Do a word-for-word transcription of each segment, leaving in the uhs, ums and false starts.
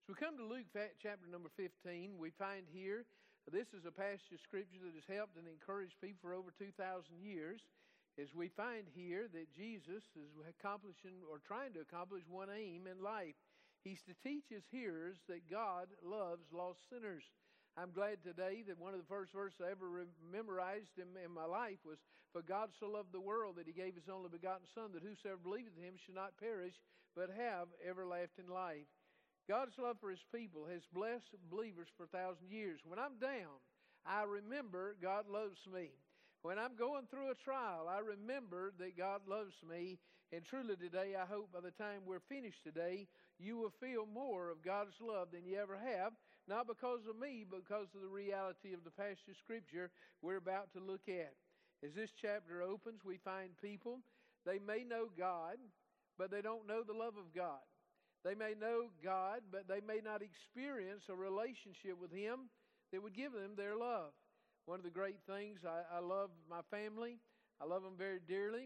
So we come to Luke chapter number fifteen. We find here, this is a passage of Scripture that has helped and encouraged people for over two thousand years. As we find here that Jesus is accomplishing or trying to accomplish one aim in life. He's to teach his hearers that God loves lost sinners. I'm glad today that one of the first verses I ever memorized in, in my life was, "For God so loved the world that he gave his only begotten Son, that whosoever believeth in him should not perish, but have everlasting life." God's love for his people has blessed believers for a thousand years. When I'm down, I remember God loves me. When I'm going through a trial, I remember that God loves me. And truly today, I hope by the time we're finished today, you will feel more of God's love than you ever have. Not because of me, but because of the reality of the passage of Scripture we're about to look at. As this chapter opens, we find people, they may know God, but they don't know the love of God. They may know God, but they may not experience a relationship with him that would give them their love. One of the great things, I, I love my family. I love them very dearly.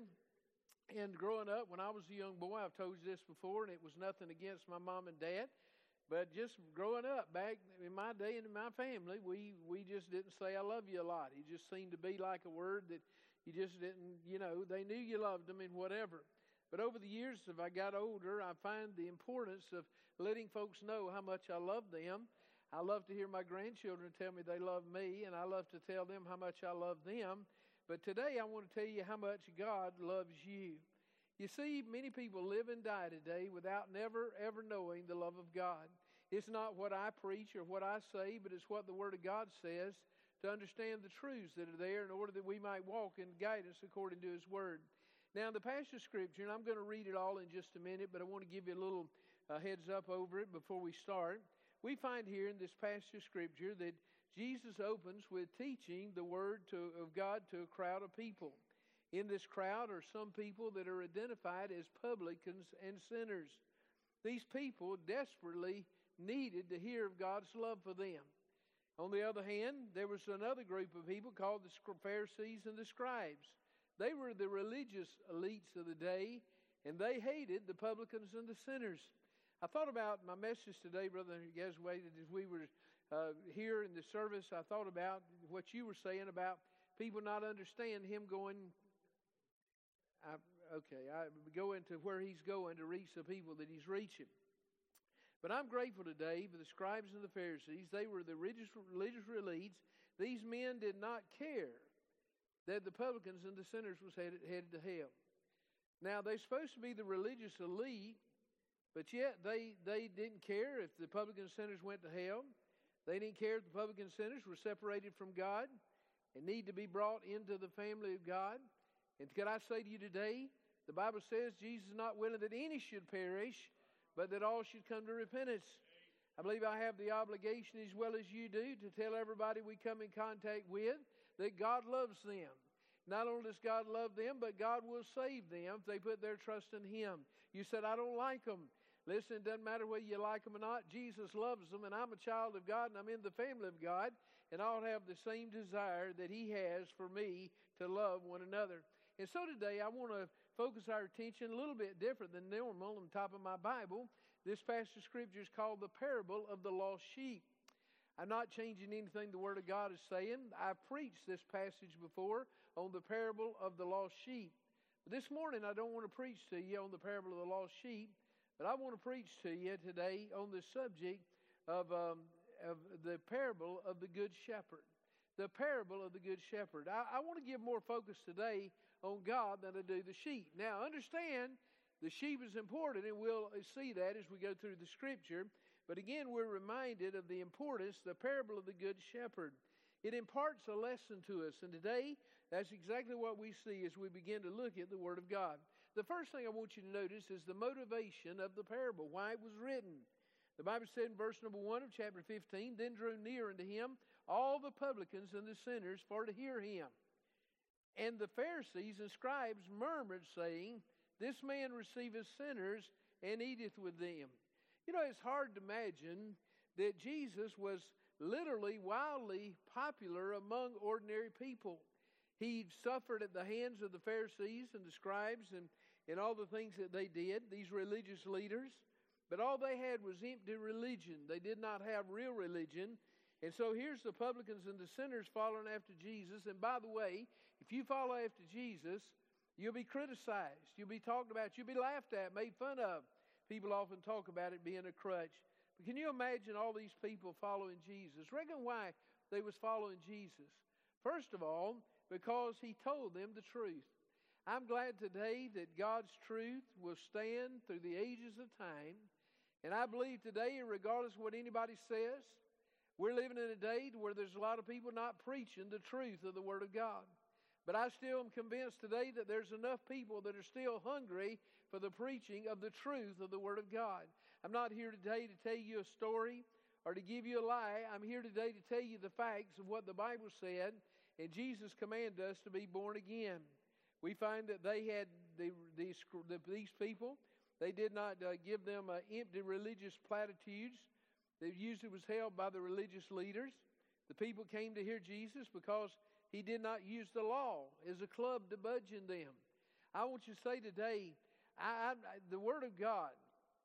And growing up, when I was a young boy, I've told you this before, and it was nothing against my mom and dad. But just growing up back in my day and in my family, we, we just didn't say I love you a lot. It just seemed to be like a word that you just didn't, you know, they knew you loved them and whatever. But over the years, as I got older, I find the importance of letting folks know how much I love them. I love to hear my grandchildren tell me they love me, and I love to tell them how much I love them. But today, I want to tell you how much God loves you. You see, many people live and die today without never, ever knowing the love of God. It's not what I preach or what I say, but it's what the Word of God says to understand the truths that are there in order that we might walk in guidance according to His Word. Now, in the passage of Scripture, and I'm going to read it all in just a minute, but I want to give you a little uh, heads up over it before we start. We find here in this passage of Scripture that Jesus opens with teaching the Word to, of God to a crowd of people. In this crowd are some people that are identified as publicans and sinners. These people desperately needed to hear of God's love for them. On the other hand, there was another group of people called the Pharisees and the scribes. They were the religious elites of the day, and they hated the publicans and the sinners. I thought about my message today, Brother Gasway, as we were uh, here in the service. I thought about what you were saying about people not understand him going, I, okay, I go into where he's going to reach the people that he's reaching. But I'm grateful today for the scribes and the Pharisees. They were the religious, religious elites. These men did not care that the publicans and the sinners was headed, headed to hell. Now, they're supposed to be the religious elite, but yet they, they didn't care if the publican sinners went to hell. They didn't care if the publican sinners were separated from God and need to be brought into the family of God. And can I say to you today, the Bible says Jesus is not willing that any should perish, but that all should come to repentance. I believe I have the obligation as well as you do to tell everybody we come in contact with that God loves them. Not only does God love them, but God will save them if they put their trust in Him. You said, I don't like them. Listen, it doesn't matter whether you like them or not. Jesus loves them, and I'm a child of God, and I'm in the family of God, and I'll have the same desire that He has for me to love one another. And so today I want to focus our attention a little bit different than normal on the top of my Bible. This passage of Scripture is called the parable of the lost sheep. I'm not changing anything the Word of God is saying. I've preached this passage before on the parable of the lost sheep. But this morning I don't want to preach to you on the parable of the lost sheep, but I want to preach to you today on the subject of, um, of the parable of the Good Shepherd. The parable of the Good Shepherd. I, I want to give more focus today on God than I do the sheep. Now understand, the sheep is important, and we'll see that as we go through the Scripture. But again, we're reminded of the importance, the parable of the Good Shepherd. It imparts a lesson to us. And today, that's exactly what we see as we begin to look at the Word of God. The first thing I want you to notice is the motivation of the parable, why it was written. The Bible said in verse number one of chapter fifteen, Then drew near unto him all the publicans and the sinners for to hear him. And the Pharisees and scribes murmured, saying, This man receiveth sinners and eateth with them. You know, it's hard to imagine that Jesus was literally wildly popular among ordinary people. He suffered at the hands of the Pharisees and the scribes and, and all the things that they did, these religious leaders. but all they had was empty religion. They did not have real religion. And so here's the publicans and the sinners following after Jesus. And by the way, if you follow after Jesus, you'll be criticized. You'll be talked about. You'll be laughed at, made fun of. People often talk about it being a crutch. But can you imagine all these people following Jesus? Reckon why they was following Jesus. First of all, because he told them the truth. I'm glad today that God's truth will stand through the ages of time. And I believe today, regardless of what anybody says, we're living in a day where there's a lot of people not preaching the truth of the Word of God. But I still am convinced today that there's enough people that are still hungry for the preaching of the truth of the Word of God. I'm not here today to tell you a story or to give you a lie. I'm here today to tell you the facts of what the Bible said, and Jesus commanded us to be born again. We find that they had the, these, the, these people, they did not uh, give them uh, empty religious platitudes. They usually was held by the religious leaders. The people came to hear Jesus because he did not use the law as a club to budge in them. I want you to say today, I, I, the Word of God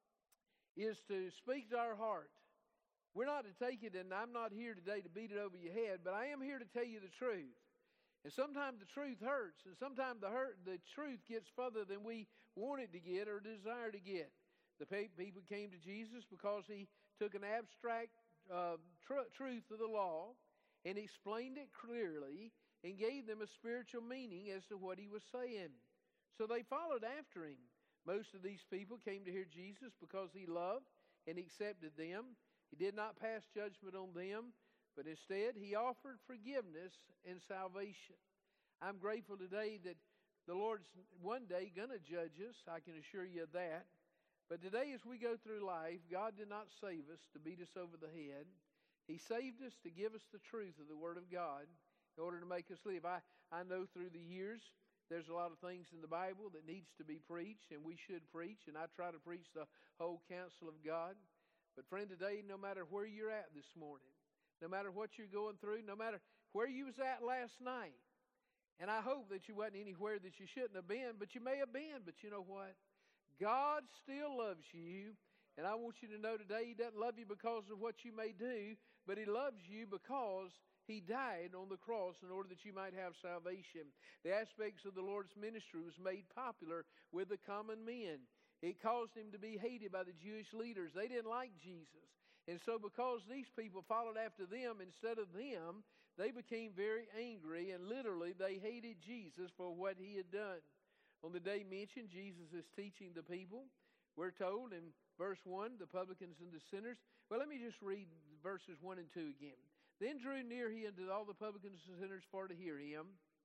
is to speak to our heart. We're not to take it, and I'm not here today to beat it over your head, but I am here to tell you the truth. And sometimes the truth hurts, and sometimes the hurt, the truth gets further than we want it to get or desire to get. The people came to Jesus because he took an abstract uh, tr- truth of the law and explained it clearly and gave them a spiritual meaning as to what he was saying. So they followed after him. Most of these people came to hear Jesus because he loved and accepted them. He did not pass judgment on them, but instead he offered forgiveness and salvation. I'm grateful today that the Lord's one day going to judge us. I can assure you of that. But today as we go through life, God did not save us to beat us over the head. He saved us to give us the truth of the Word of God in order to make us live. I, I know through the years there's a lot of things in the Bible that needs to be preached, and we should preach, and I try to preach the whole counsel of God. But friend, today, no matter where you're at this morning, no matter what you're going through, no matter where you was at last night, and I hope that you wasn't anywhere that you shouldn't have been, but you may have been, but you know what? God still loves you, and I want you to know today he doesn't love you because of what you may do, but he loves you because he died on the cross in order that you might have salvation. The aspects of the Lord's ministry was made popular with the common men. It caused him to be hated by the Jewish leaders. They didn't like Jesus. And so because these people followed after them instead of them, they became very angry, and literally they hated Jesus for what he had done. On the day mentioned, Jesus is teaching the people. We're told in verse one, the publicans and the sinners. Well, let me just read verses one and two again. Then drew near he unto all the publicans and sinners for to hear him.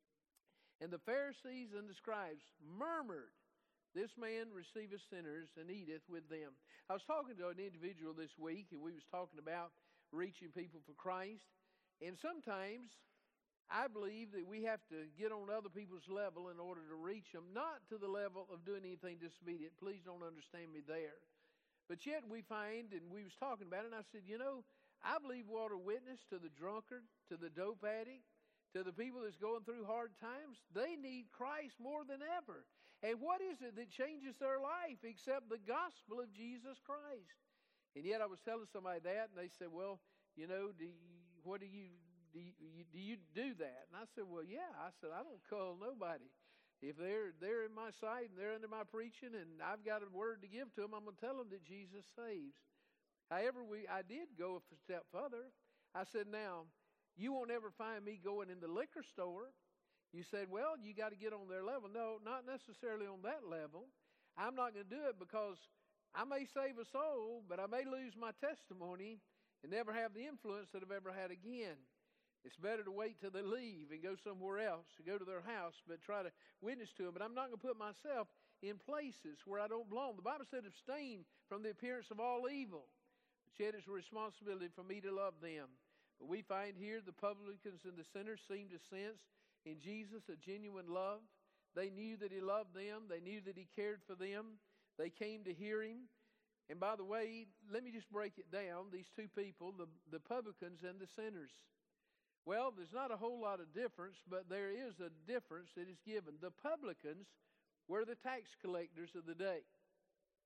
And the Pharisees and the scribes murmured, this man receiveth sinners and eateth with them. I was talking to an individual this week, and we was talking about reaching people for Christ. And sometimes I believe that we have to get on other people's level in order to reach them, not to the level of doing anything disobedient. Please don't understand me there. But yet we find, and we was talking about it, and I said, you know, I believe we ought to witness to the drunkard, to the dope addict, to the people that's going through hard times. They need Christ more than ever. And what is it that changes their life except the gospel of Jesus Christ? And yet I was telling somebody that, and they said, well, you know, do you, what do you, do you, do you do that? And I said, well, yeah. I said, I don't call nobody. If they're, they're in my sight and they're under my preaching and I've got a word to give to them, I'm going to tell them that Jesus saves. However, we I did go a step further. I said, now, you won't ever find me going in the liquor store. You said, well, you got to get on their level. No, not necessarily on that level. I'm not going to do it because I may save a soul, but I may lose my testimony and never have the influence that I've ever had again. It's better to wait till they leave and go somewhere else, to go to their house, but try to witness to them. But I'm not going to put myself in places where I don't belong. The Bible said, abstain from the appearance of all evil. But yet it's a responsibility for me to love them. But we find here the publicans and the sinners seem to sense in Jesus a genuine love. They knew that he loved them. They knew that he cared for them. They came to hear him. And by the way, let me just break it down. These two people, the, the publicans and the sinners. Well, there's not a whole lot of difference, but there is a difference that is given. The publicans were the tax collectors of the day.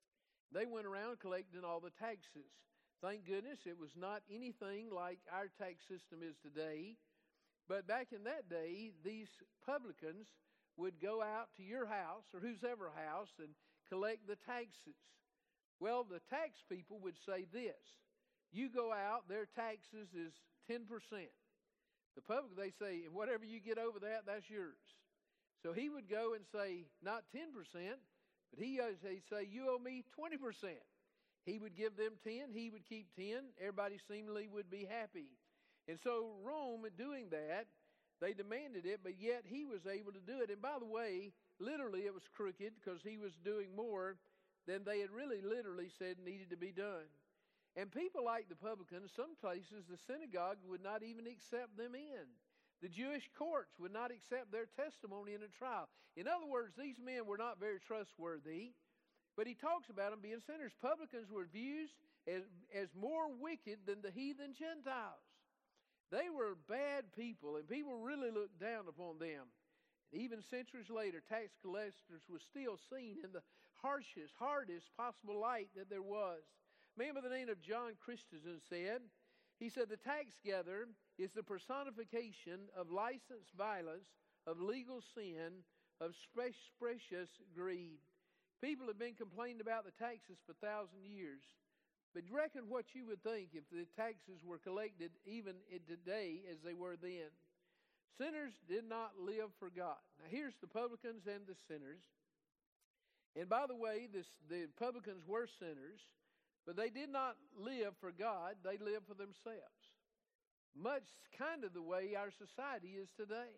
They went around collecting all the taxes. Thank goodness it was not anything like our tax system is today. But back in that day, these publicans would go out to your house or whosever house and collect the taxes. Well, the tax people would say this: you go out, their taxes is ten percent. The public, they say, whatever you get over that, that's yours. So he would go and say, not ten percent, but he would say, you owe me twenty percent. He would give them ten, he would keep ten. Everybody seemingly would be happy. And so Rome, doing that, they demanded it, but yet he was able to do it. And by the way, literally it was crooked because he was doing more than they had really literally said needed to be done. And people like the publicans, some places the synagogue would not even accept them in. The Jewish courts would not accept their testimony in a trial. In other words, these men were not very trustworthy. But he talks about them being sinners. Publicans were viewed as, as more wicked than the heathen Gentiles. They were bad people, and people really looked down upon them. And even centuries later, tax collectors were still seen in the harshest, hardest possible light that there was. A man by the name of John Christensen said, he said, the tax gatherer is the personification of licensed violence, of legal sin, of precious greed. People have been complaining about the taxes for a thousand years. But reckon what you would think if the taxes were collected even today as they were then. Sinners did not live for God. Now here's the publicans and the sinners. And by the way, this, the publicans were sinners, but they did not live for God. They lived for themselves. Much kind of the way our society is today.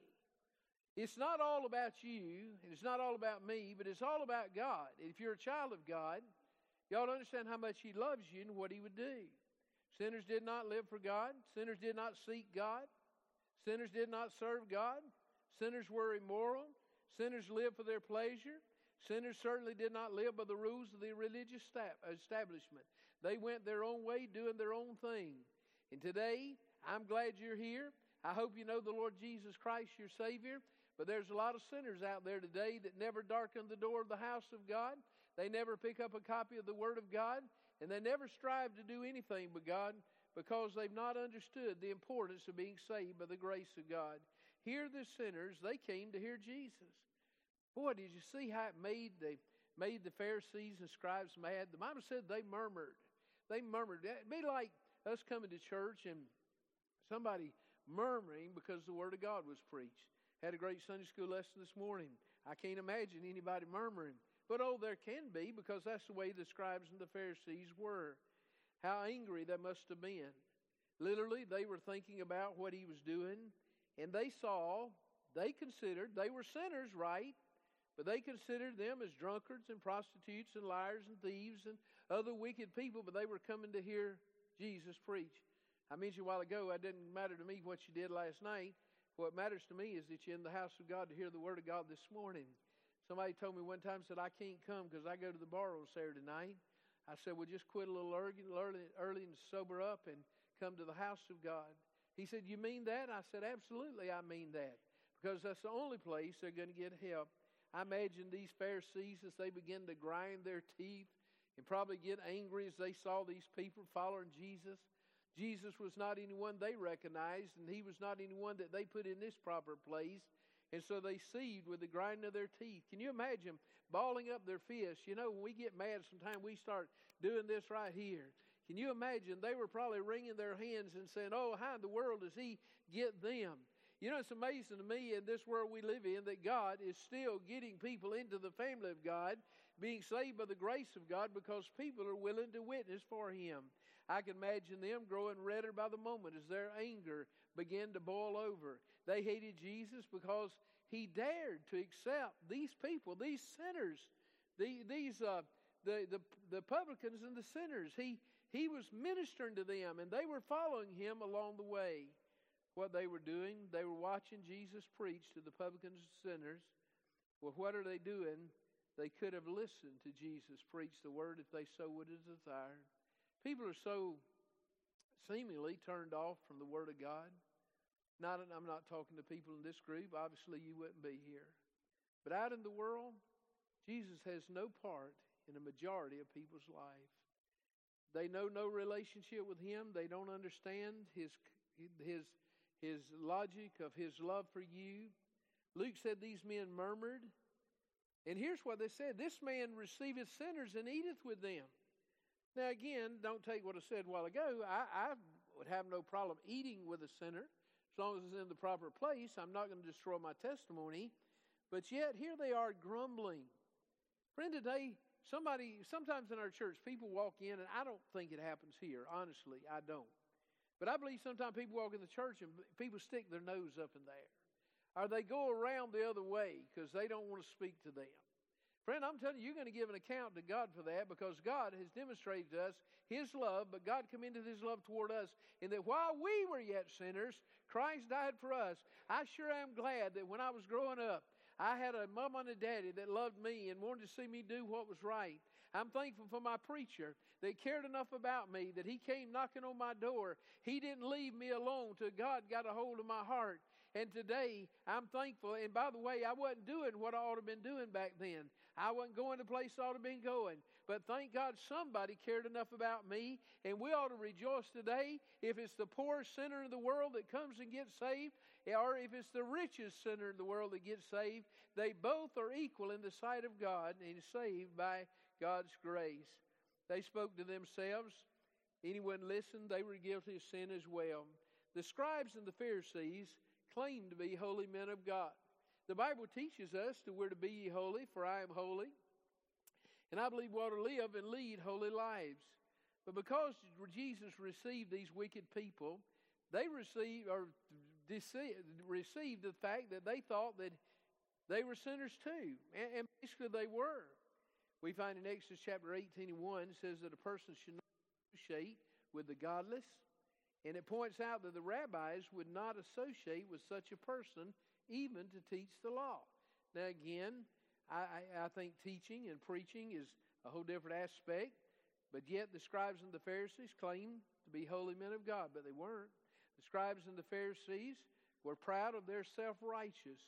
It's not all about you, and it's not all about me, but it's all about God. If you're a child of God, you ought to understand how much He loves you and what He would do. Sinners did not live for God. Sinners did not seek God. Sinners did not serve God. Sinners were immoral. Sinners lived for their pleasure. Sinners certainly did not live by the rules of the religious establishment. They went their own way, doing their own thing. And today, I'm glad you're here. I hope you know the Lord Jesus Christ, your Savior. But there's a lot of sinners out there today that never darken the door of the house of God. They never pick up a copy of the Word of God. And they never strive to do anything but God because they've not understood the importance of being saved by the grace of God. Here the sinners, they came to hear Jesus. Boy, did you see how it made the, made the Pharisees and scribes mad? The Bible said they murmured. They murmured. It'd be like us coming to church and somebody murmuring because the Word of God was preached. Had a great Sunday school lesson this morning. I can't imagine anybody murmuring. But oh, there can be, because that's the way the scribes and the Pharisees were. How angry they must have been. Literally, they were thinking about what he was doing, and they saw, they considered, they were sinners, right? But they considered them as drunkards and prostitutes and liars and thieves and other wicked people, but they were coming to hear Jesus preach. I mentioned a while ago, it didn't matter to me what you did last night. What matters to me is that you're in the house of God to hear the Word of God this morning. Somebody told me one time, said, I can't come because I go to the bar on Saturday night. I said, well, just quit a little early, early, early and sober up and come to the house of God. He said, you mean that? I said, absolutely, I mean that. Because that's the only place they're going to get help. I imagine these Pharisees, as they begin to grind their teeth and probably get angry as they saw these people following Jesus. Jesus was not anyone they recognized, and he was not anyone that they put in this proper place. And so they seethed with the grinding of their teeth. Can you imagine balling up their fists? You know, when we get mad, sometimes we start doing this right here. Can you imagine? They were probably wringing their hands and saying, oh, how in the world does he get them? You know, it's amazing to me in this world we live in that God is still getting people into the family of God, being saved by the grace of God because people are willing to witness for him. I can imagine them growing redder by the moment as their anger began to boil over. They hated Jesus because he dared to accept these people, these sinners, the, these uh, the, the the publicans and the sinners. He he was ministering to them, and they were following him along the way. What they were doing, they were watching Jesus preach to the publicans and sinners. Well, what are they doing? They could have listened to Jesus preach the word if they so would have desired. People are so seemingly turned off from the Word of God. Not, I'm not talking to people in this group. Obviously, you wouldn't be here. But out in the world, Jesus has no part in a majority of people's life. They know no relationship with Him. They don't understand His, His, His logic of His love for you. Luke said these men murmured. And here's what they said. This man receiveth sinners and eateth with them. Now again, don't take what I said a while ago. I, I would have no problem eating with a sinner as long as it's in the proper place. I'm not going to destroy my testimony. But yet here they are grumbling. Friend, today, somebody, sometimes in our church, people walk in, and I don't think it happens here. Honestly, I don't. But I believe sometimes people walk in the church and people stick their nose up in there. Or they go around the other way because they don't want to speak to them. Friend, I'm telling you, you're going to give an account to God for that, because God has demonstrated to us His love, but God commended His love toward us in that while we were yet sinners, Christ died for us. I sure am glad that when I was growing up, I had a mama and a daddy that loved me and wanted to see me do what was right. I'm thankful for my preacher that cared enough about me that he came knocking on my door. He didn't leave me alone till God got a hold of my heart. And today, I'm thankful. And by the way, I wasn't doing what I ought to have been doing back then. I wasn't going to the place I ought to have been going. But thank God somebody cared enough about me. And we ought to rejoice today if it's the poorest sinner in the world that comes and gets saved, or if it's the richest sinner in the world that gets saved. They both are equal in the sight of God and is saved by God's grace. They spoke to themselves. Anyone listened, they were guilty of sin as well. The scribes and the Pharisees claim to be holy men of God. The Bible teaches us that we're to be ye holy, for I am holy. And I believe we ought to live and lead holy lives. But because Jesus received these wicked people, they received or received the fact that they thought that they were sinners too. And, and basically they were. We find in Exodus chapter eighteen and one, it says that a person should not associate with the godless. And it points out that the rabbis would not associate with such a person even to teach the law. Now again, I, I think teaching and preaching is a whole different aspect. But yet the scribes and the Pharisees claimed to be holy men of God, but they weren't. The scribes and the Pharisees were proud of their self-righteous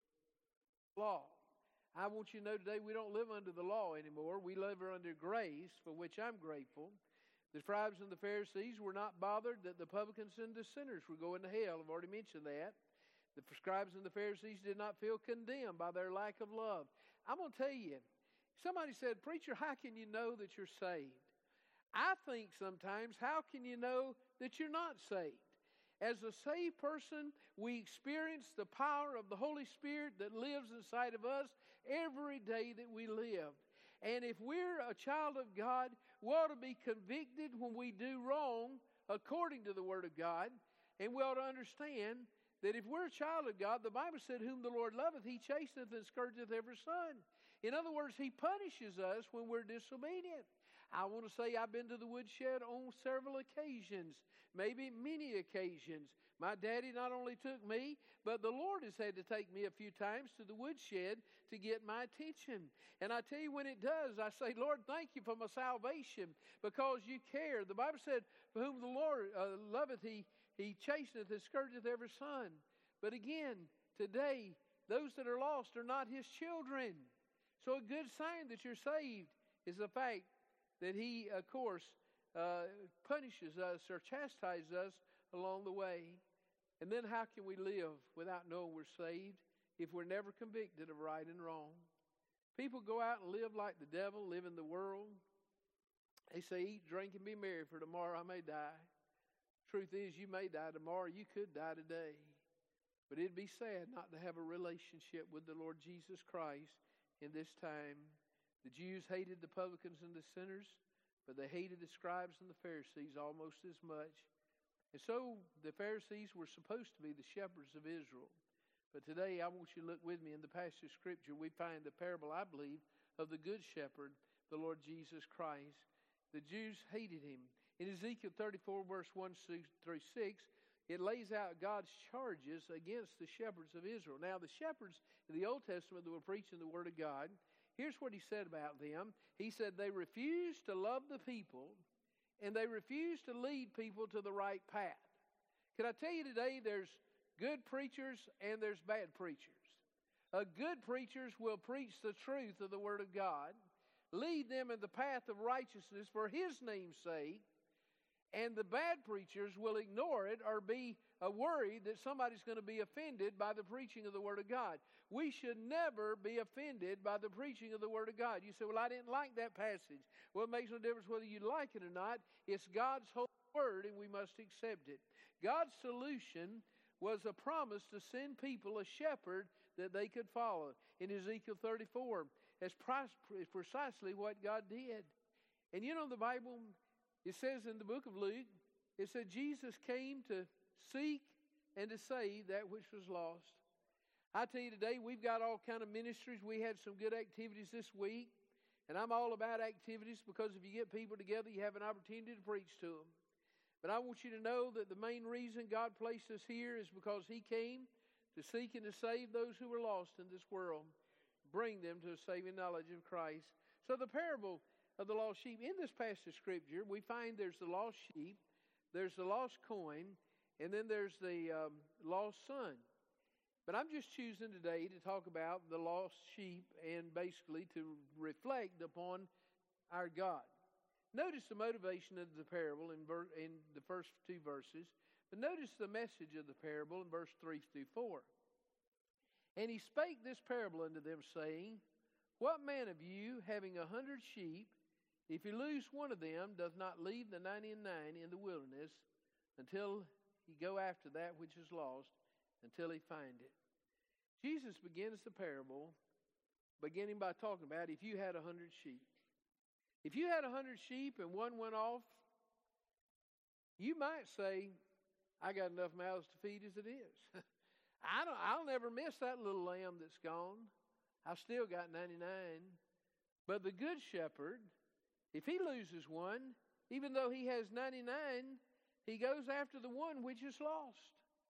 law. I want you to know today we don't live under the law anymore. We live under grace, for which I'm grateful. The scribes and the Pharisees were not bothered that the publicans and the sinners were going to hell. I've already mentioned that. The scribes and the Pharisees did not feel condemned by their lack of love. I'm going to tell you, somebody said, "Preacher, how can you know that you're saved?" I think sometimes, how can you know that you're not saved? As a saved person, we experience the power of the Holy Spirit that lives inside of us every day that we live. And if we're a child of God, we ought to be convicted when we do wrong according to the Word of God. And we ought to understand that if we're a child of God, the Bible said, "Whom the Lord loveth, He chasteneth and scourgeth every son." In other words, He punishes us when we're disobedient. I want to say I've been to the woodshed on several occasions, maybe many occasions. My daddy not only took me, but the Lord has had to take me a few times to the woodshed to get my attention. And I tell you, when it does, I say, "Lord, thank you for my salvation because you care." The Bible said, "For whom the Lord uh, loveth, he, he chasteneth and scourgeth every son." But again, today, those that are lost are not His children. So a good sign that you're saved is the fact that He, of course, uh, punishes us or chastises us along the way. And then how can we live without knowing we're saved if we're never convicted of right and wrong? People go out and live like the devil, live in the world. They say, "Eat, drink, and be merry, for tomorrow I may die." Truth is, you may die tomorrow. You could die today. But it'd be sad not to have a relationship with the Lord Jesus Christ in this time. The Jews hated the publicans and the sinners, but they hated the scribes and the Pharisees almost as much. And so the Pharisees were supposed to be the shepherds of Israel. But today I want you to look with me in the passage of Scripture. We find the parable, I believe, of the Good Shepherd, the Lord Jesus Christ. The Jews hated Him. In Ezekiel thirty-four, verse one through six, it lays out God's charges against the shepherds of Israel. Now, the shepherds in the Old Testament that were preaching the Word of God, here's what He said about them. He said they refused to love the people, and they refused to lead people to the right path. Can I tell you today, there's good preachers and there's bad preachers. A good preachers will preach the truth of the Word of God. lead them in the path of righteousness for His name's sake. And the bad preachers will ignore it or be uh, worried that somebody's going to be offended by the preaching of the Word of God. We should never be offended by the preaching of the Word of God. You say, well, I didn't like that passage. Well, it makes no difference whether you like it or not. It's God's holy Word, and we must accept it. God's solution was a promise to send people a shepherd that they could follow. In Ezekiel thirty-four, that's precisely what God did. And you know, the Bible, it says in the book of Luke, it said Jesus came to seek and to save that which was lost. I tell you today, we've got all kind of ministries. We had some good activities this week. And I'm all about activities because if you get people together, you have an opportunity to preach to them. But I want you to know that the main reason God placed us here is because He came to seek and to save those who were lost in this world, bring them to a saving knowledge of Christ. So the parable of the lost sheep, in this passage of Scripture, we find there's the lost sheep, there's the lost coin, and then there's the um, lost son. But I'm just choosing today to talk about the lost sheep and basically to reflect upon our God. Notice the motivation of the parable in, ver- in the first two verses, but notice the message of the parable in verse three through four. And he spake this parable unto them, saying, What man of you, having a hundred sheep, if he lose one of them, doth not leave the ninety and nine in the wilderness until he go after that which is lost, until he find it? Jesus begins the parable beginning by talking about if you had a hundred sheep. If you had a hundred sheep and one went off, you might say, I got enough mouths to feed as it is. I don't, I'll never miss that little lamb that's gone. I've still got ninety-nine. But the good shepherd, if he loses one, even though he has ninety-nine, he goes after the one which is lost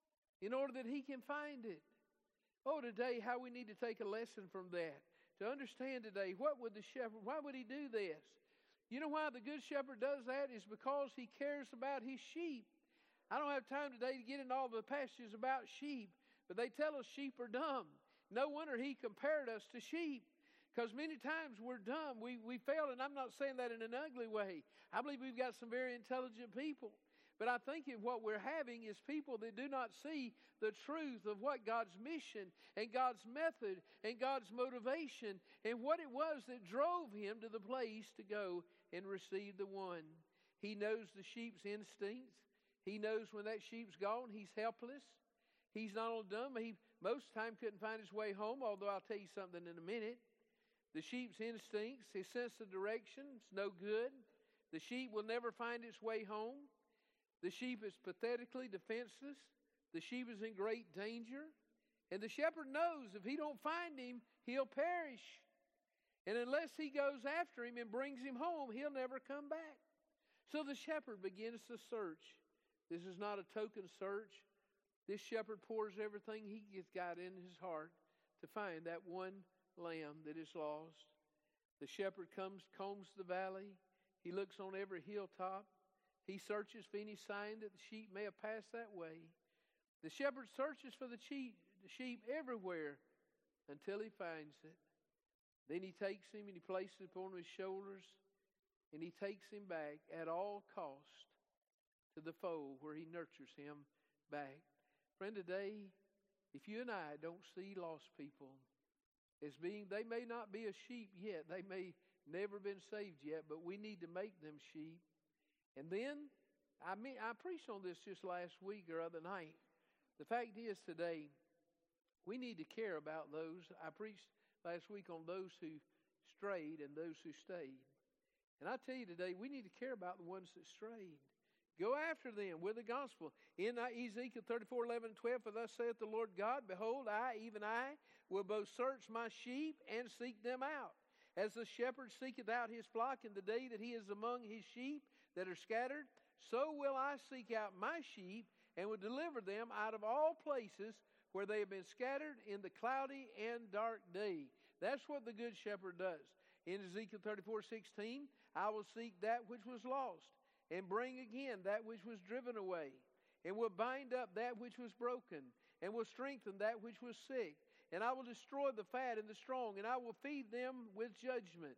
in order that he can find it. Oh, today, how we need to take a lesson from that. To understand today, what would the shepherd, why would he do this? You know why the good shepherd does that? Is because he cares about his sheep. I don't have time today to get into all the passages about sheep, but they tell us sheep are dumb. No wonder he compared us to sheep, because many times we're dumb. We, we fail, and I'm not saying that in an ugly way. I believe we've got some very intelligent people. But I think what we're having is people that do not see the truth of what God's mission and God's method and God's motivation and what it was that drove him to the place to go and receive the one. He knows the sheep's instincts. He knows when that sheep's gone, he's helpless. He's not only dumb, he most of the time couldn't find his way home, although I'll tell you something in a minute. The sheep's instincts, his sense of direction, is no good. The sheep will never find its way home. The sheep is pathetically defenseless. The sheep is in great danger. And the shepherd knows if he don't find him, he'll perish. And unless he goes after him and brings him home, he'll never come back. So the shepherd begins to search. This is not a token search. This shepherd pours everything he gets got in his heart to find that one lamb that is lost. The shepherd comes, combs the valley. He looks on every hilltop. He searches for any sign that the sheep may have passed that way. The shepherd searches for the sheep, the sheep everywhere until he finds it. Then he takes him and he places it upon his shoulders, and he takes him back at all cost to the fold where he nurtures him back. Friend, today, if you and I don't see lost people as being, they may not be a sheep yet. They may never been saved yet, but we need to make them sheep. And then, I mean, I preached on this just last week or other night. The fact is today, we need to care about those. I preached last week on those who strayed and those who stayed. And I tell you today, we need to care about the ones that strayed. Go after them with the gospel. In Ezekiel thirty-four, eleven, and twelve, for thus saith the Lord God, Behold, I, even I, will both search my sheep and seek them out. As the shepherd seeketh out his flock in the day that he is among his sheep that are scattered, so will I seek out my sheep and will deliver them out of all places where they have been scattered in the cloudy and dark day. That's what the good shepherd does. In Ezekiel thirty-four, sixteen, I will seek that which was lost and bring again that which was driven away, and will bind up that which was broken, and will strengthen that which was sick. And I will destroy the fat and the strong, and I will feed them with judgment.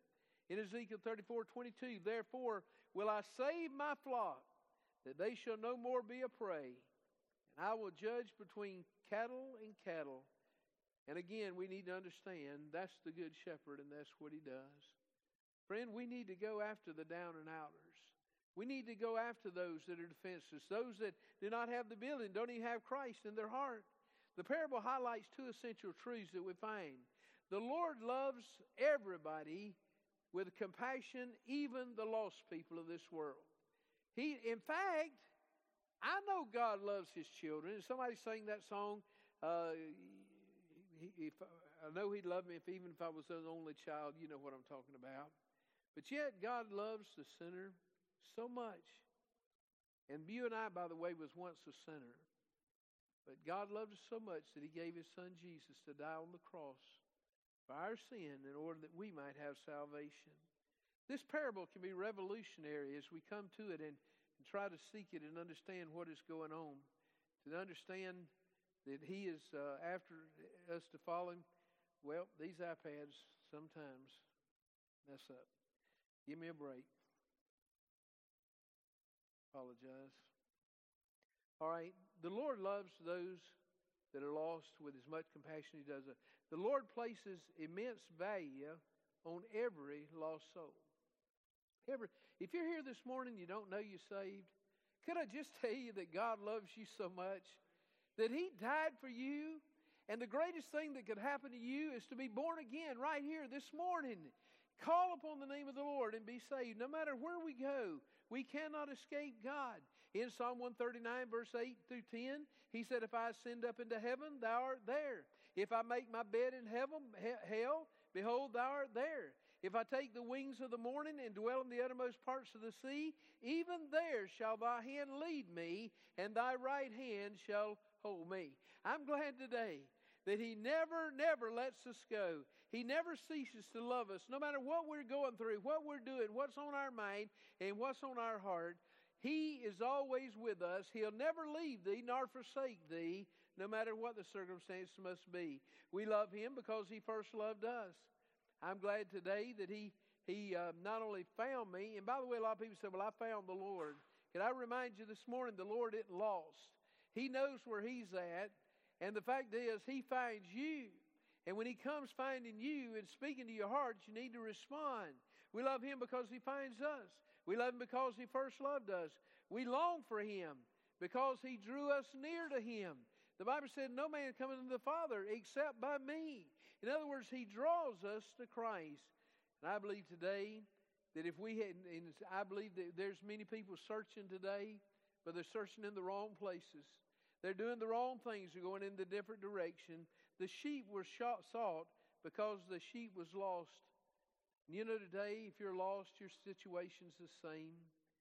In Ezekiel thirty-four twenty-two, therefore will I save my flock, that they shall no more be a prey. And I will judge between cattle and cattle. And again, we need to understand that's the good shepherd, and that's what he does. Friend, we need to go after the down and outers. We need to go after those that are defenseless, those that do not have the ability, don't even have Christ in their heart. The parable highlights two essential truths that we find. The Lord loves everybody with compassion, even the lost people of this world. He, in fact, I know God loves His children. And somebody sang that song, uh, he, if, I know He'd love me if even if I was an only child. You know what I'm talking about. But yet God loves the sinner so much. And you and I, by the way, was once a sinner. But God loved us so much that He gave His Son Jesus to die on the cross for our sin in order that we might have salvation. This parable can be revolutionary as we come to it and, and try to seek it and understand what is going on. To understand that He is uh, after us to follow Him. Well, these iPads sometimes mess up. Give me a break. Apologize. All right. The Lord loves those that are lost with as much compassion He does. The Lord places immense value on every lost soul. Every, if you're here this morning, you don't know you're saved, could I just tell you that God loves you so much that He died for you, and the greatest thing that could happen to you is to be born again right here this morning. Call upon the name of the Lord and be saved. No matter where we go, we cannot escape God. In Psalm one thirty-nine, verse eight through ten, He said, if I ascend up into heaven, Thou art there. If I make my bed in heaven, hell, behold, Thou art there. If I take the wings of the morning and dwell in the uttermost parts of the sea, even there shall Thy hand lead me, and Thy right hand shall hold me. I'm glad today that He never, never lets us go. He never ceases to love us. No matter what we're going through, what we're doing, what's on our mind, and what's on our heart, He is always with us. He'll never leave thee nor forsake thee, no matter what the circumstance must be. We love Him because He first loved us. I'm glad today that He He uh, not only found me, and by the way, a lot of people say, well, I found the Lord. Can I remind you this morning, the Lord isn't lost. He knows where He's at, and the fact is, He finds you. And when He comes finding you and speaking to your heart, you need to respond. We love Him because He finds us. We love Him because He first loved us. We long for Him because He drew us near to Him. The Bible said, no man cometh unto the Father except by me. In other words, He draws us to Christ. And I believe today that if we had, and I believe that there's many people searching today, but they're searching in the wrong places. They're doing the wrong things. They're going in the different direction. The sheep were sought because the sheep was lost. And you know today, if you're lost, your situation's the same.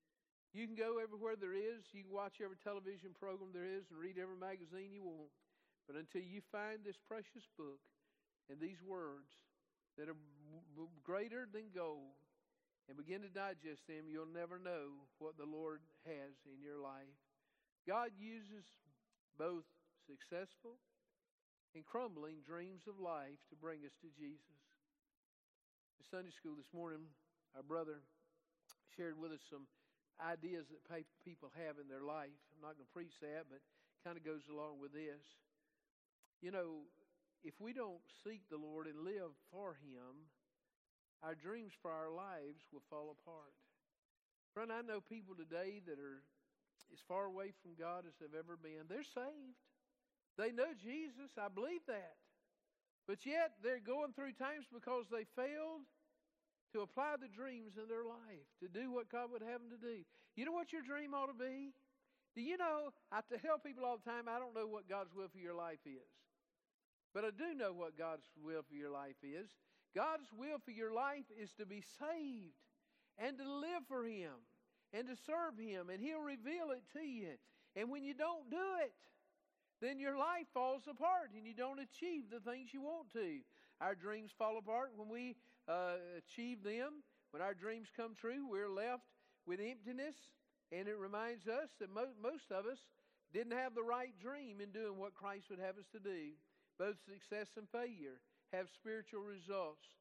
You can go everywhere there is. You can watch every television program there is and read every magazine you want. But until you find this precious book and these words that are greater than gold and begin to digest them, you'll never know what the Lord has in your life. God uses both successful and crumbling dreams of life to bring us to Jesus. In Sunday school this morning, our brother shared with us some ideas that people have in their life. I'm not going to preach that, but it kind of goes along with this. You know, if we don't seek the Lord and live for Him, our dreams for our lives will fall apart. Friend, I know people today that are as far away from God as they've ever been. They're saved. They know Jesus. I believe that. But yet they're going through times because they failed to apply the dreams in their life, to do what God would have them to do. You know what your dream ought to be? Do you know, I have to tell people all the time, I don't know what God's will for your life is. But I do know what God's will for your life is. God's will for your life is to be saved and to live for Him and to serve Him, and He'll reveal it to you. And when you don't do it, then your life falls apart and you don't achieve the things you want to. Our dreams fall apart when we uh, achieve them. When our dreams come true, we're left with emptiness, and it reminds us that mo- most of us didn't have the right dream in doing what Christ would have us to do. Both success and failure have spiritual results.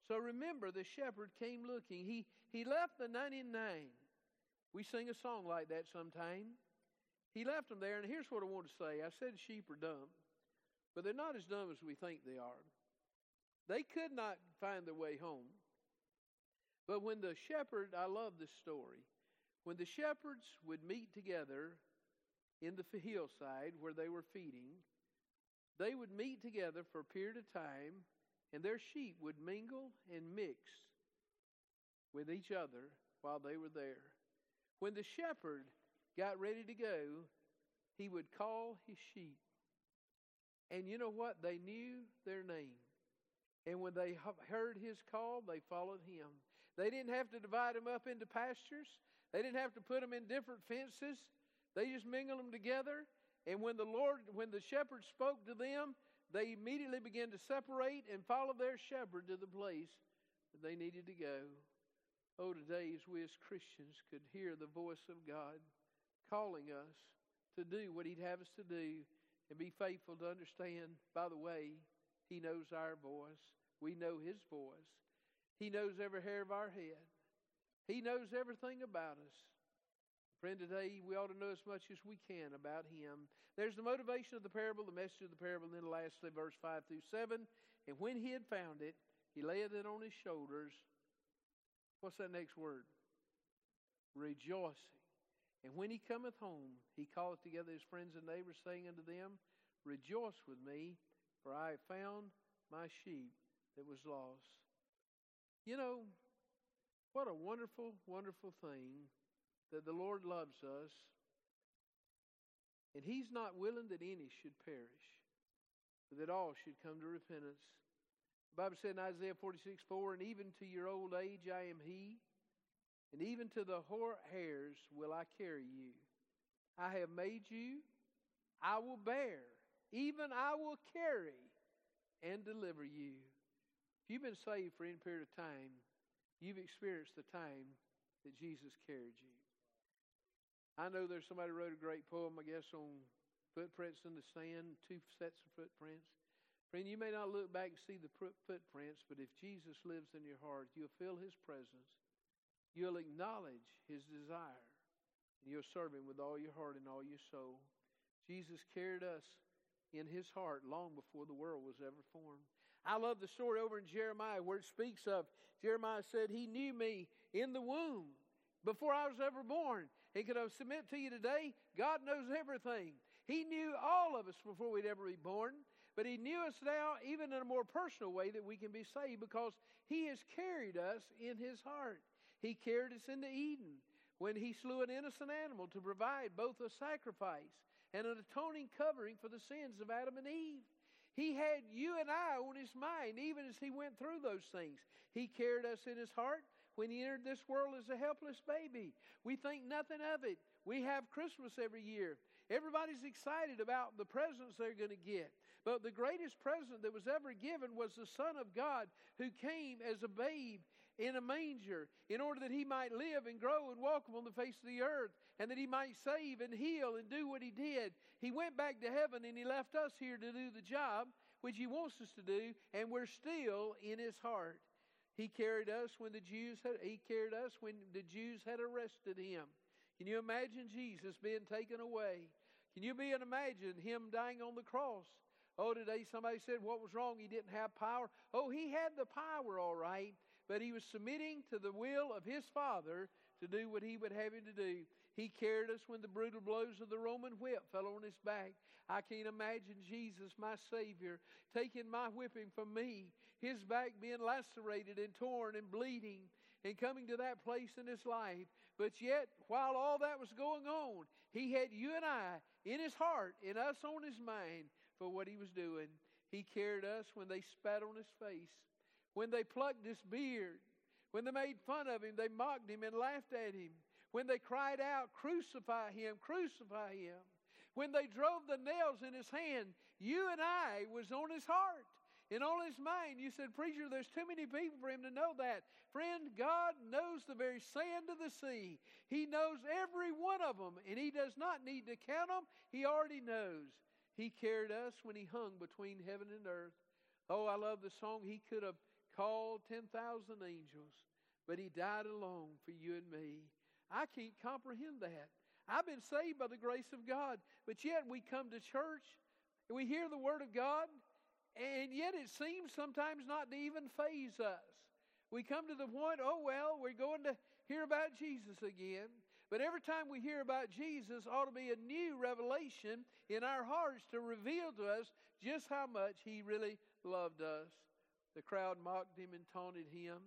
So remember, the shepherd came looking. He, he left the ninety-nine. We sing a song like that sometime. He left them there, and here's what I want to say. I said sheep are dumb, but they're not as dumb as we think they are. They could not find their way home. But when the shepherd, I love this story, when the shepherds would meet together in the hillside where they were feeding, they would meet together for a period of time, and their sheep would mingle and mix with each other while they were there. When the shepherd got ready to go, he would call his sheep. And you know what? They knew their name. And when they heard his call, they followed him. They didn't have to divide them up into pastures. They didn't have to put them in different fences. They just mingled them together. And when the Lord, when the shepherd spoke to them, they immediately began to separate and follow their shepherd to the place that they needed to go. Oh, today as we as Christians could hear the voice of God calling us to do what he'd have us to do and be faithful to understand, by the way, he knows our voice. We know his voice. He knows every hair of our head. He knows everything about us. Friend, today we ought to know as much as we can about him. There's the motivation of the parable, the message of the parable, and then lastly, verse five through seven. And when he had found it, he laid it on his shoulders. What's that next word? Rejoicing. And when he cometh home, he calleth together his friends and neighbors, saying unto them, Rejoice with me, for I have found my sheep that was lost. You know, what a wonderful, wonderful thing that the Lord loves us, and he's not willing that any should perish, but that all should come to repentance. The Bible said in Isaiah forty-six four, And even to your old age I am he, and even to the hoar hairs will I carry you. I have made you, I will bear, even I will carry and deliver you. If you've been saved for any period of time, you've experienced the time that Jesus carried you. I know there's somebody who wrote a great poem, I guess, on footprints in the sand, two sets of footprints. Friend, you may not look back and see the footprints, but if Jesus lives in your heart, you'll feel his presence. You'll acknowledge his desire, and you'll serve him with all your heart and all your soul. Jesus carried us in his heart long before the world was ever formed. I love the story over in Jeremiah where it speaks of, Jeremiah said, he knew me in the womb before I was ever born. He could have submit to you today, God knows everything. He knew all of us before we'd ever be born, but he knew us now even in a more personal way that we can be saved because he has carried us in his heart. He carried us into Eden when he slew an innocent animal to provide both a sacrifice and an atoning covering for the sins of Adam and Eve. He had you and I on his mind, even as he went through those things. He carried us in his heart when he entered this world as a helpless baby. We think nothing of it. We have Christmas every year. Everybody's excited about the presents they're going to get. But the greatest present that was ever given was the Son of God who came as a babe in a manger in order that he might live and grow and walk upon the face of the earth and that he might save and heal and do what he did. He went back to heaven and he left us here to do the job which he wants us to do, and we're still in his heart. He carried us when the Jews had, he carried us when the Jews had arrested him. Can you imagine Jesus being taken away? Can you be and imagine him dying on the cross? Oh, today somebody said, what was wrong? He didn't have power. Oh, he had the power, all right, but he was submitting to the will of his Father to do what he would have him to do. He carried us when the brutal blows of the Roman whip fell on his back. I can't imagine Jesus, my Savior, taking my whipping from me, his back being lacerated and torn and bleeding, and coming to that place in his life. But yet, while all that was going on, he had you and I in his heart and us on his mind for what he was doing. He carried us when they spat on his face, when they plucked his beard, when they made fun of him, they mocked him and laughed at him, when they cried out, crucify him, crucify him. When they drove the nails in his hand, you and I was on his heart and on his mind. You said, preacher, there's too many people for him to know that. Friend, God knows the very sand of the sea. He knows every one of them, and he does not need to count them. He already knows. He carried us when he hung between heaven and earth. Oh, I love the song. He could have called ten thousand angels, but he died alone for you and me. I can't comprehend that. I've been saved by the grace of God, but yet we come to church and we hear the Word of God, and yet it seems sometimes not to even faze us. We come to the point, oh, well, we're going to hear about Jesus again. But every time we hear about Jesus, ought to be a new revelation in our hearts to reveal to us just how much he really loved us. The crowd mocked him and taunted him.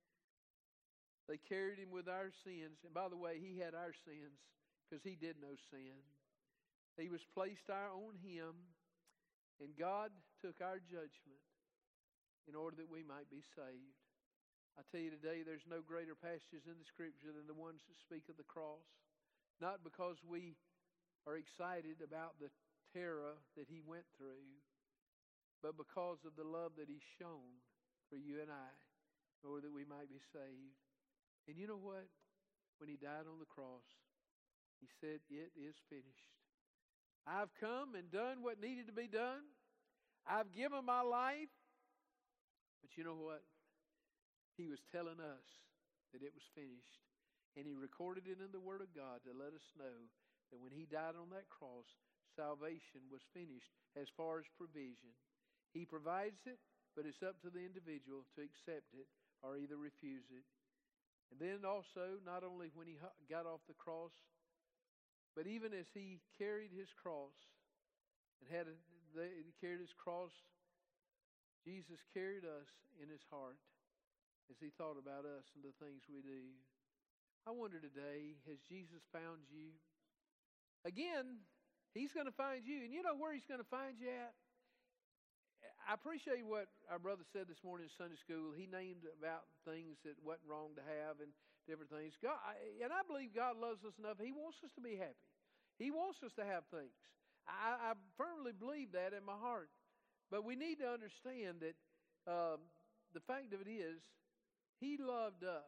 They carried him with our sins. And by the way, he had our sins because he did no sin. He was placed our, on him, and God took our judgment in order that we might be saved. I tell you today, there's no greater passages in the Scripture than the ones that speak of the cross. Not because we are excited about the terror that he went through, but because of the love that he's shown for you and I, in order that we might be saved. And you know what? When he died on the cross, he said, it is finished. I've come and done what needed to be done. I've given my life. But you know what? He was telling us that it was finished. And he recorded it in the Word of God to let us know that when he died on that cross, salvation was finished as far as provision. He provides it, but it's up to the individual to accept it or either refuse it. And then also, not only when he got off the cross, but even as he carried his cross and had a, he carried his cross, Jesus carried us in his heart as he thought about us and the things we do. I wonder today, has Jesus found you? Again, he's going to find you. And you know where he's going to find you at? I appreciate what our brother said this morning in Sunday school. He named about things that wasn't wrong to have and different things. God, and I believe God loves us enough. He wants us to be happy. He wants us to have things. I, I firmly believe that in my heart. But we need to understand that um, the fact of it is, he loved us.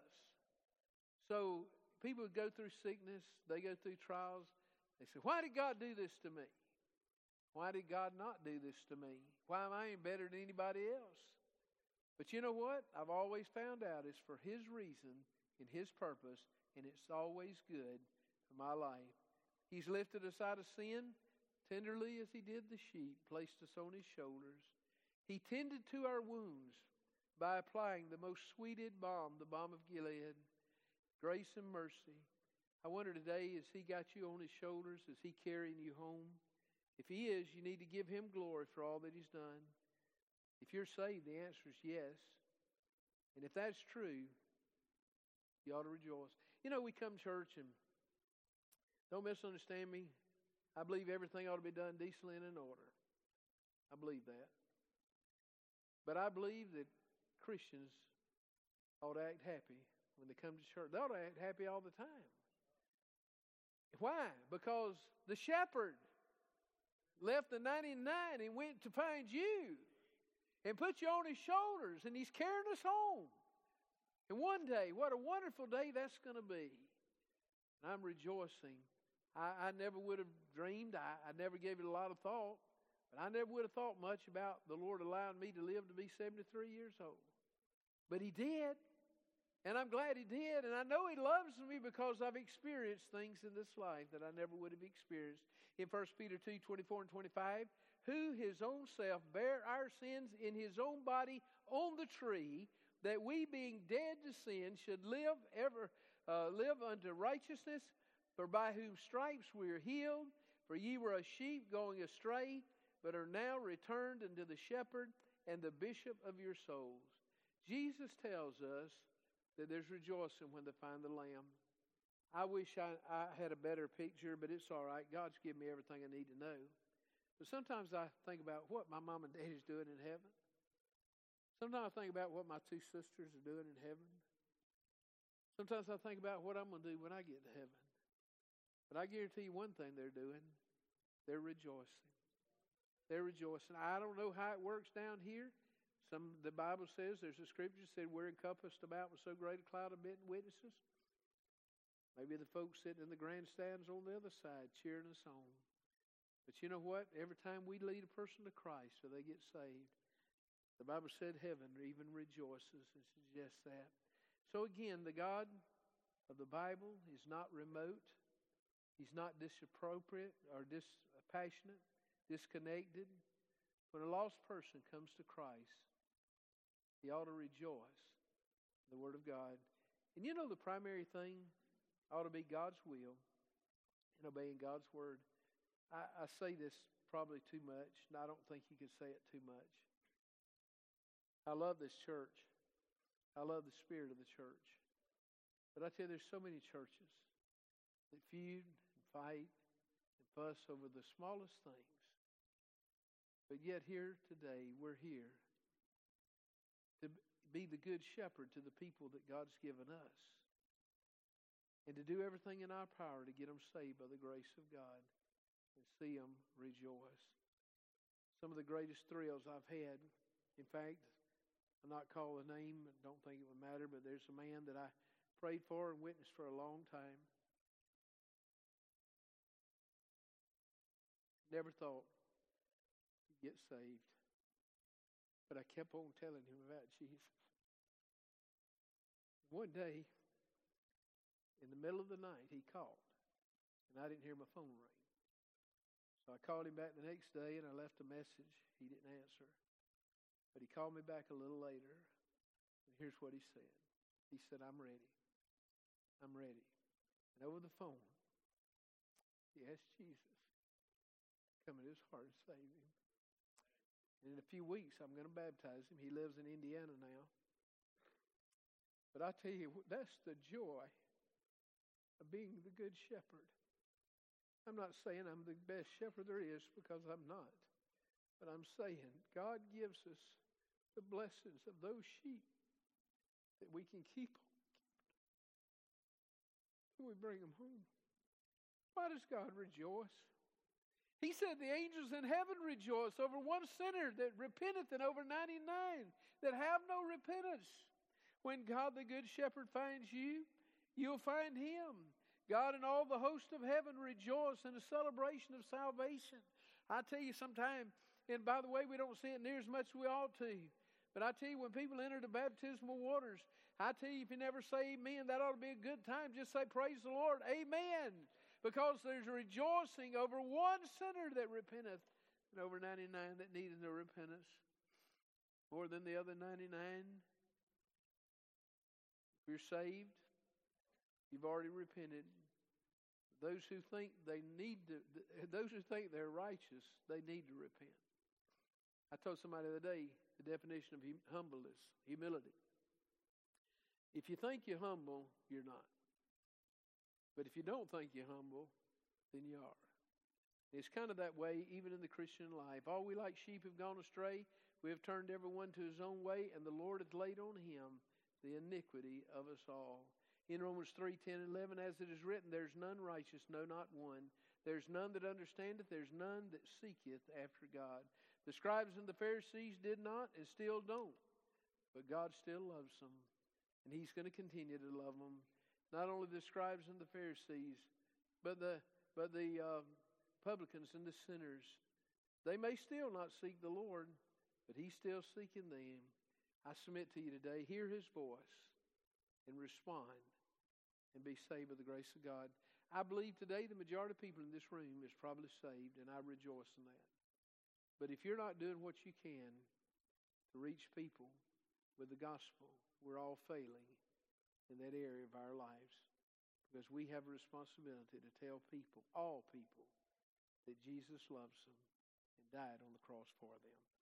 So people go through sickness. They go through trials. They say, why did God do this to me? Why did God not do this to me? Why am I any better than anybody else? But you know what? I've always found out it's for his reason and his purpose, and it's always good for my life. He's lifted us out of sin tenderly as he did the sheep, placed us on his shoulders. He tended to our wounds by applying the most sweeted balm, the balm of Gilead, grace and mercy. I wonder today, has he got you on his shoulders? Is he carrying you home? If he is, you need to give him glory for all that he's done. If you're saved, the answer is yes. And if that's true, you ought to rejoice. You know, we come to church, and don't misunderstand me. I believe everything ought to be done decently and in order. I believe that. But I believe that Christians ought to act happy when they come to church. They ought to act happy all the time. Why? Because the shepherd left the ninety-nine and went to find you and put you on his shoulders, and he's carrying us home. And one day, what a wonderful day that's going to be. And I'm rejoicing. I, I never would have dreamed. I, I never gave it a lot of thought. But I never would have thought much about the Lord allowing me to live to be seventy-three years old. But he did. And I'm glad he did. And I know he loves me because I've experienced things in this life that I never would have experienced. In First Peter two, twenty-four and twenty-five, who his own self bare our sins in his own body on the tree, that we being dead to sin should live ever uh, live unto righteousness, for by whose stripes we are healed. For ye were a sheep going astray, but are now returned unto the shepherd and the bishop of your souls. Jesus tells us that there's rejoicing when they find the Lamb. I wish I, I had a better picture, but it's all right. God's given me everything I need to know. But sometimes I think about what my mom and daddy's doing in heaven. Sometimes I think about what my two sisters are doing in heaven. Sometimes I think about what I'm going to do when I get to heaven. But I guarantee you one thing they're doing. They're rejoicing. They're rejoicing. I don't know how it works down here. Some the Bible says, there's a scripture that said we're encompassed about with so great a cloud of witnesses. Maybe the folks sitting in the grandstands on the other side cheering us on. But you know what? Every time we lead a person to Christ or they get saved, The Bible said heaven even rejoices and suggests that. So again, the God of the Bible is not remote. He's not disappropriate or dispassionate, disconnected. When a lost person comes to Christ, he ought to rejoice in the Word of God. And you know the primary thing ought to be God's will and obeying God's Word. I, I say this probably too much, and I don't think you can say it too much. I love this church. I love the spirit of the church. But I tell you, there's so many churches that feud and fight and fuss over the smallest things. But yet here today, we're here to be the good shepherd to the people that God's given us. And to do everything in our power to get them saved by the grace of God and see them rejoice. Some of the greatest thrills I've had, in fact, I'll not call a name, don't think it would matter, but there's a man that I prayed for and witnessed for a long time. Never thought he'd get saved. But I kept on telling him about Jesus. One day, in the middle of the night, he called, and I didn't hear my phone ring. So I called him back the next day, and I left a message. He didn't answer. But he called me back a little later, and here's what he said. He said, I'm ready. I'm ready. And over the phone, he asked Jesus to come in his heart and save him. And in a few weeks, I'm going to baptize him. He lives in Indiana now. But I tell you, that's the joy of being the good shepherd. I'm not saying I'm the best shepherd there is, because I'm not. But I'm saying God gives us the blessings of those sheep that we can keep till we bring them home. Why does God rejoice? He said the angels in heaven rejoice over one sinner that repenteth, and over ninety-nine that have no repentance. When God the good shepherd finds you, you'll find him. God and all the host of heaven rejoice in the celebration of salvation. I tell you sometime, and by the way, we don't see it near as much as we ought to. But I tell you, when people enter the baptismal waters, I tell you, if you never say amen, that ought to be a good time. Just say, praise the Lord, amen. Because there's rejoicing over one sinner that repenteth, and over ninety-nine that needed no repentance. More than the other ninety-nine. If you're saved, you've already repented. Those who think they need to, those who think they're righteous, they need to repent. I told somebody the other day, the definition of humble is humility. If you think you're humble, you're not. But if you don't think you're humble, then you are. It's kind of that way even in the Christian life. All we like sheep have gone astray. We have turned everyone to his own way, and the Lord hath laid on him the iniquity of us all. In Romans three, ten, and eleven, as it is written, there's none righteous, no, not one. There's none that understandeth, there's none that seeketh after God. The scribes and the Pharisees did not and still don't. But God still loves them. And he's going to continue to love them. Not only the scribes and the Pharisees, but the, but the uh, publicans and the sinners. They may still not seek the Lord, but he's still seeking them. I submit to you today, hear his voice and respond and be saved by the grace of God. I believe today the majority of people in this room is probably saved, and I rejoice in that. But if you're not doing what you can to reach people with the gospel, we're all failing in that area of our lives, because we have a responsibility to tell people, all people, that Jesus loves them and died on the cross for them.